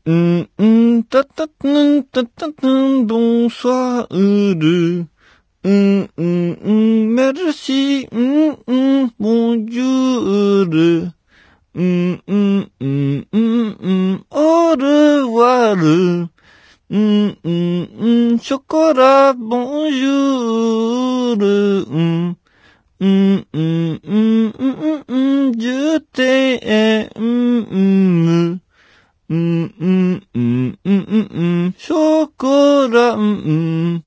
たたんたたたんボンソワール。メルシー、ボンジュール。オルワール。ショコラ、ボンジュール。ジュテム。ショコラ、